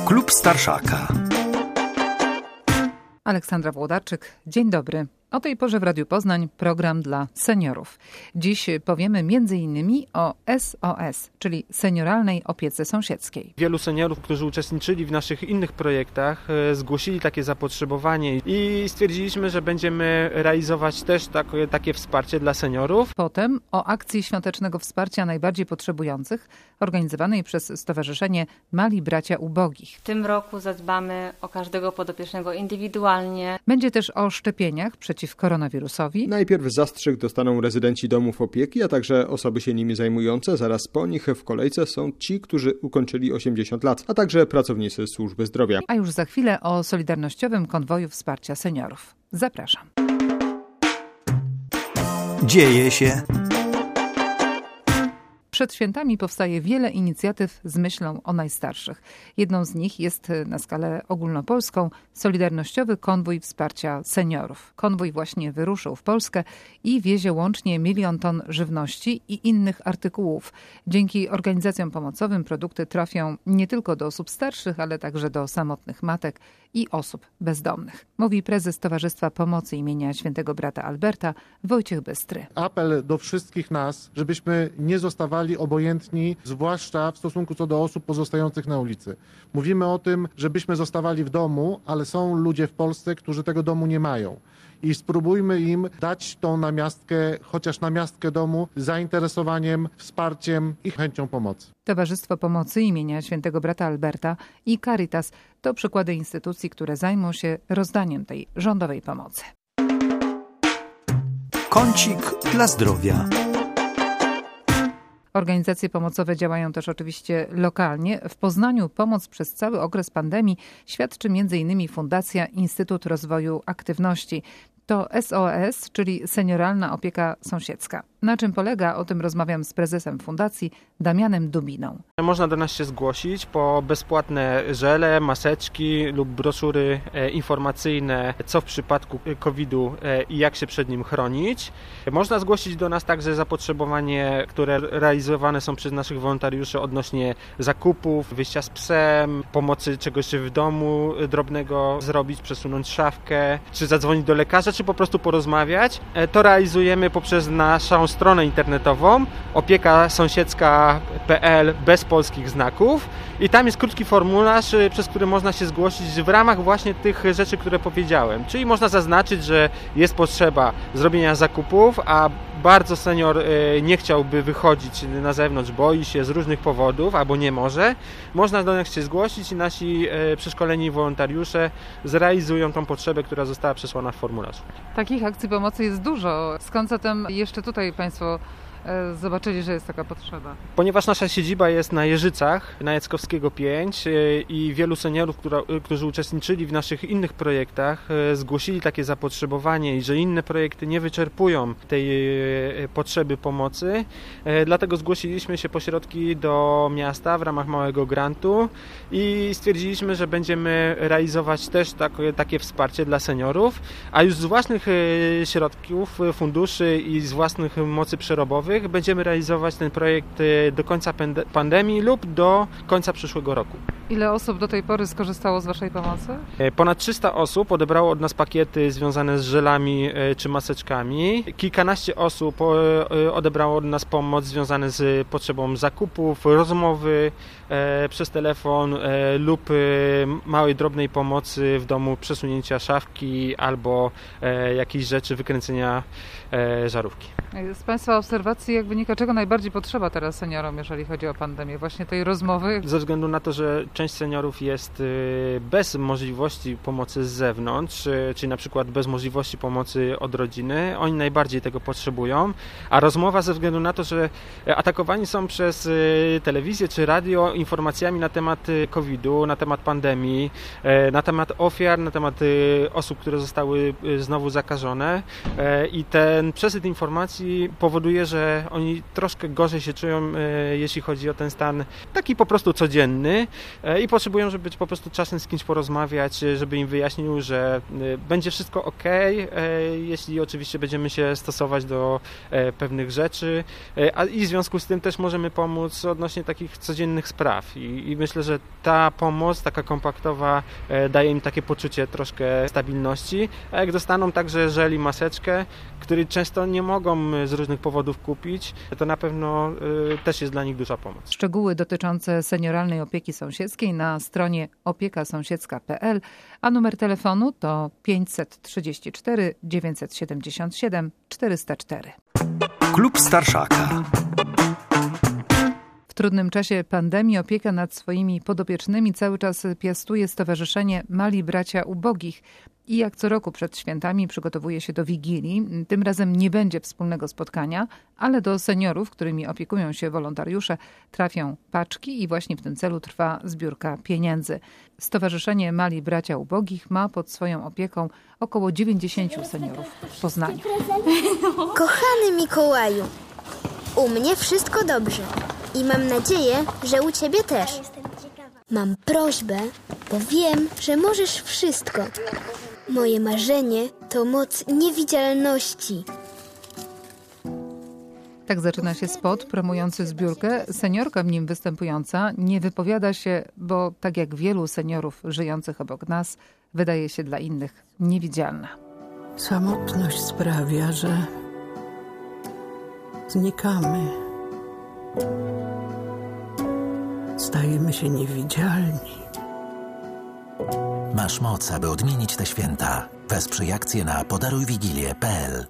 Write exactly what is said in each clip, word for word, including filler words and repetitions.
Klub Starszaka. Aleksandra Włodarczyk, dzień dobry. O tej porze w Radiu Poznań program dla seniorów. Dziś powiemy między innymi o S O S, czyli Senioralnej Opiece Sąsiedzkiej. Wielu seniorów, którzy uczestniczyli w naszych innych projektach, zgłosili takie zapotrzebowanie i stwierdziliśmy, że będziemy realizować też tak, takie wsparcie dla seniorów. Potem o akcji świątecznego wsparcia najbardziej potrzebujących, organizowanej przez Stowarzyszenie Mali Bracia Ubogich. W tym roku zadbamy o każdego podopiecznego indywidualnie. Będzie też o szczepieniach przeciw koronawirusowi. Najpierw zastrzyk dostaną rezydenci domów opieki, a także osoby się nimi zajmujące. Zaraz po nich w kolejce są ci, którzy ukończyli osiemdziesiąt lat, a także pracownicy służby zdrowia. A już za chwilę o Solidarnościowym Konwoju Wsparcia Seniorów. Zapraszam. Dzieje się. Przed świętami powstaje wiele inicjatyw z myślą o najstarszych. Jedną z nich jest na skalę ogólnopolską Solidarnościowy Konwój Wsparcia Seniorów. Konwój właśnie wyruszył w Polskę i wiezie łącznie milion ton żywności i innych artykułów. Dzięki organizacjom pomocowym produkty trafią nie tylko do osób starszych, ale także do samotnych matek i osób bezdomnych. Mówi prezes Towarzystwa Pomocy imienia Świętego Brata Alberta Wojciech Bystry. Apel do wszystkich nas, żebyśmy nie zostawali obojętni, zwłaszcza w stosunku co do osób pozostających na ulicy. Mówimy o tym, żebyśmy zostawali w domu, ale są ludzie w Polsce, którzy tego domu nie mają. I spróbujmy im dać tą namiastkę, chociaż namiastkę domu, zainteresowaniem, wsparciem i chęcią pomocy. Towarzystwo Pomocy imienia Świętego Brata Alberta i Caritas to przykłady instytucji, które zajmą się rozdaniem tej rządowej pomocy. Kącik dla zdrowia. Organizacje pomocowe działają też oczywiście lokalnie. W Poznaniu pomoc przez cały okres pandemii świadczy między innymi Fundacja Instytut Rozwoju Aktywności. To S O S, czyli Senioralna Opieka Sąsiedzka. Na czym polega? O tym rozmawiam z prezesem fundacji Damianem Dubiną. Można do nas się zgłosić po bezpłatne żele, maseczki lub broszury informacyjne, co w przypadku kowida i jak się przed nim chronić. Można zgłosić do nas także zapotrzebowanie, które realizowane są przez naszych wolontariuszy odnośnie zakupów, wyjścia z psem, pomocy czegoś w domu drobnego zrobić, przesunąć szafkę, czy zadzwonić do lekarza, czy po prostu porozmawiać. To realizujemy poprzez naszą stronę internetową opieka sąsiedzka kropka p l bez polskich znaków i tam jest krótki formularz, przez który można się zgłosić w ramach właśnie tych rzeczy, które powiedziałem. Czyli można zaznaczyć, że jest potrzeba zrobienia zakupów, a bardzo senior nie chciałby wychodzić na zewnątrz, boi się z różnych powodów albo nie może. Można do nas się zgłosić i nasi przeszkoleni wolontariusze zrealizują tą potrzebę, która została przesłana w formularzu. Takich akcji pomocy jest dużo. Skąd zatem jeszcze tutaj Państwo zobaczyli, że jest taka potrzeba? Ponieważ nasza siedziba jest na Jeżycach, na Jackowskiego pięć i wielu seniorów, która, którzy uczestniczyli w naszych innych projektach, zgłosili takie zapotrzebowanie i że inne projekty nie wyczerpują tej potrzeby pomocy. Dlatego zgłosiliśmy się po środki do miasta w ramach małego grantu i stwierdziliśmy, że będziemy realizować też tak, takie wsparcie dla seniorów, a już z własnych środków, funduszy i z własnych mocy przerobowych będziemy realizować ten projekt do końca pandemii lub do końca przyszłego roku. Ile osób do tej pory skorzystało z Waszej pomocy? Ponad trzysta osób odebrało od nas pakiety związane z żelami czy maseczkami. Kilkanaście osób odebrało od nas pomoc związana z potrzebą zakupów, rozmowy przez telefon lub małej, drobnej pomocy w domu, przesunięcia szafki albo jakiejś rzeczy, wykręcenia żarówki. Z Państwa obserwacji jak wynika, czego najbardziej potrzeba teraz seniorom, jeżeli chodzi o pandemię? Właśnie tej rozmowy? Ze względu na to, że część seniorów jest bez możliwości pomocy z zewnątrz, czyli na przykład bez możliwości pomocy od rodziny, oni najbardziej tego potrzebują, a rozmowa ze względu na to, że atakowani są przez telewizję czy radio informacjami na temat kowida, na temat pandemii, na temat ofiar, na temat osób, które zostały znowu zakażone i ten przesyt informacji powoduje, że oni troszkę gorzej się czują, jeśli chodzi o ten stan taki po prostu codzienny i potrzebują, żeby po prostu czasem z kimś porozmawiać, żeby im wyjaśnił, że będzie wszystko ok, jeśli oczywiście będziemy się stosować do pewnych rzeczy, a i w związku z tym też możemy pomóc odnośnie takich codziennych spraw i, i myślę, że ta pomoc, taka kompaktowa, daje im takie poczucie troszkę stabilności, a jak dostaną także żel i maseczkę, który często nie mogą z różnych powodów kupić, to na pewno y, też jest dla nich duża pomoc. Szczegóły dotyczące senioralnej opieki sąsiedzkiej na stronie opieka sąsiedzka kropka p l, a numer telefonu to pięćset trzydzieści cztery dziewięćset siedemdziesiąt siedem czterysta cztery. Klub Starszaka. W trudnym czasie pandemii opiekę nad swoimi podopiecznymi cały czas piastuje Stowarzyszenie Mali Bracia Ubogich i jak co roku przed świętami przygotowuje się do Wigilii. Tym razem nie będzie wspólnego spotkania, ale do seniorów, którymi opiekują się wolontariusze, trafią paczki i właśnie w tym celu trwa zbiórka pieniędzy. Stowarzyszenie Mali Bracia Ubogich ma pod swoją opieką około dziewięćdziesięciu seniorów w Poznaniu. Kochany Mikołaju, u mnie wszystko dobrze i mam nadzieję, że u ciebie też. Mam prośbę, bo wiem, że możesz wszystko. Moje marzenie to moc niewidzialności. Tak zaczyna się spot promujący zbiórkę. Seniorka w nim występująca nie wypowiada się, bo tak jak wielu seniorów żyjących obok nas, wydaje się dla innych niewidzialna. Samotność sprawia, że znikamy. Stajemy się niewidzialni. Masz moc, aby odmienić te święta. Wesprzyj akcję na podaruj wigilię kropka p l.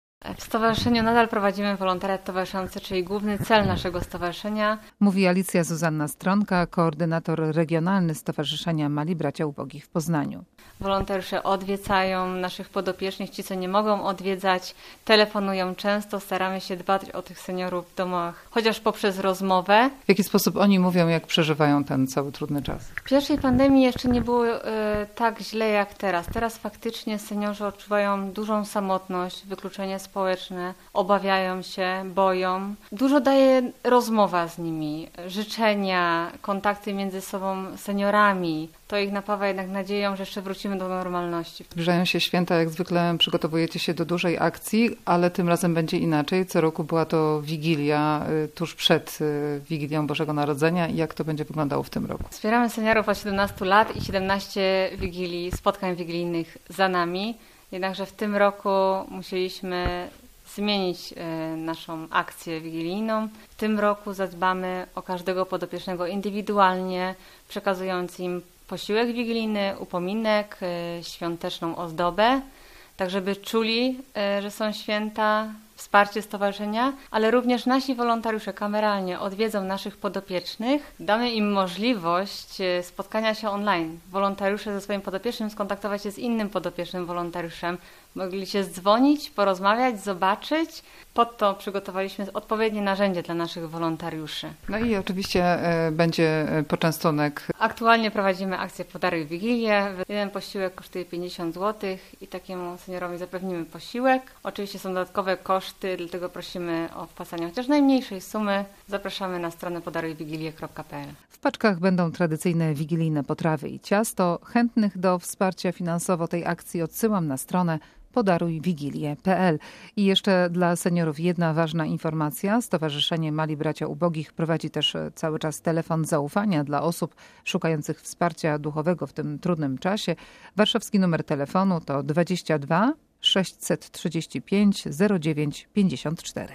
W stowarzyszeniu nadal prowadzimy wolontariat towarzyszący, czyli główny cel naszego stowarzyszenia. Mówi Alicja Zuzanna Stronka, koordynator regionalny Stowarzyszenia Mali Bracia Ubogich w Poznaniu. Wolontariusze odwiedzają naszych podopiecznych, ci co nie mogą odwiedzać, telefonują często, staramy się dbać o tych seniorów w domach, chociaż poprzez rozmowę. W jaki sposób oni mówią, jak przeżywają ten cały trudny czas? W pierwszej pandemii jeszcze nie było y, tak źle jak teraz. Teraz faktycznie seniorzy odczuwają dużą samotność, wykluczenie społeczne, obawiają się, boją. Dużo daje rozmowa z nimi, życzenia, kontakty między sobą seniorami. To ich napawa jednak nadzieją, że jeszcze wrócimy do normalności. Zbliżają się święta, jak zwykle przygotowujecie się do dużej akcji, ale tym razem będzie inaczej. Co roku była to Wigilia tuż przed Wigilią Bożego Narodzenia. I jak to będzie wyglądało w tym roku? Wspieramy seniorów od siedemnastu lat i siedemnaście wigilii, spotkań wigilijnych za nami. Jednakże w tym roku musieliśmy zmienić naszą akcję wigilijną. W tym roku zadbamy o każdego podopiecznego indywidualnie, przekazując im posiłek wigilijny, upominek, świąteczną ozdobę, tak żeby czuli, że są święta, wsparcie stowarzyszenia, ale również nasi wolontariusze kameralnie odwiedzą naszych podopiecznych. Damy im możliwość spotkania się online. Wolontariusze ze swoim podopiecznym skontaktować się z innym podopiecznym wolontariuszem. Mogli się zdzwonić, porozmawiać, zobaczyć. Pod to przygotowaliśmy odpowiednie narzędzie dla naszych wolontariuszy. No i oczywiście y, będzie poczęstunek. Aktualnie prowadzimy akcję Podaruj Wigilię. Jeden posiłek kosztuje pięćdziesiąt złotych i takiemu seniorowi zapewnimy posiłek. Oczywiście są dodatkowe koszty, dlatego prosimy o wpłacanie chociaż najmniejszej sumy. Zapraszamy na stronę podaruj wigilię kropka p l. W paczkach będą tradycyjne wigilijne potrawy i ciasto. Chętnych do wsparcia finansowo tej akcji odsyłam na stronę podaruj wigilię kropka p l. I jeszcze dla seniorów jedna ważna informacja. Stowarzyszenie Mali Bracia Ubogich prowadzi też cały czas telefon zaufania dla osób szukających wsparcia duchowego w tym trudnym czasie. Warszawski numer telefonu to dwadzieścia dwa sześćset trzydzieści pięć zero dziewięć pięćdziesiąt cztery.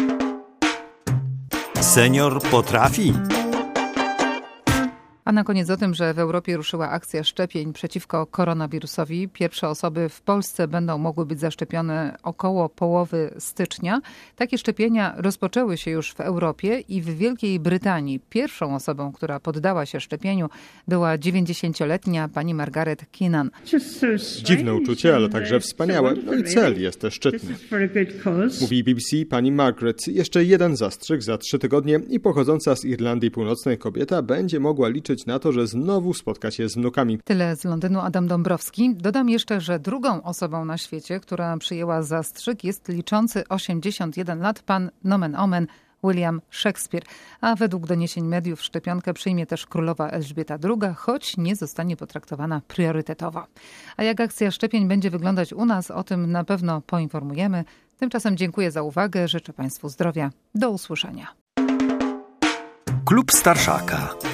Senior potrafi. A na koniec o tym, że w Europie ruszyła akcja szczepień przeciwko koronawirusowi. Pierwsze osoby w Polsce będą mogły być zaszczepione około połowy stycznia. Takie szczepienia rozpoczęły się już w Europie i w Wielkiej Brytanii. Pierwszą osobą, która poddała się szczepieniu, była dziewięćdziesięcioletnia pani Margaret Keenan. Dziwne uczucie, ale także wspaniałe. No i cel jest też szczytny. Mówi B B C pani Margaret. Jeszcze jeden zastrzyk za trzy tygodnie i pochodząca z Irlandii Północnej kobieta będzie mogła liczyć na to, że znowu spotka się z wnukami. Tyle z Londynu Adam Dąbrowski. Dodam jeszcze, że drugą osobą na świecie, która przyjęła zastrzyk, jest liczący osiemdziesiąt jeden lat pan nomen omen William Shakespeare. A według doniesień mediów szczepionkę przyjmie też królowa Elżbieta druga, choć nie zostanie potraktowana priorytetowo. A jak akcja szczepień będzie wyglądać u nas, o tym na pewno poinformujemy. Tymczasem dziękuję za uwagę, życzę Państwu zdrowia. Do usłyszenia. Klub Starszaka.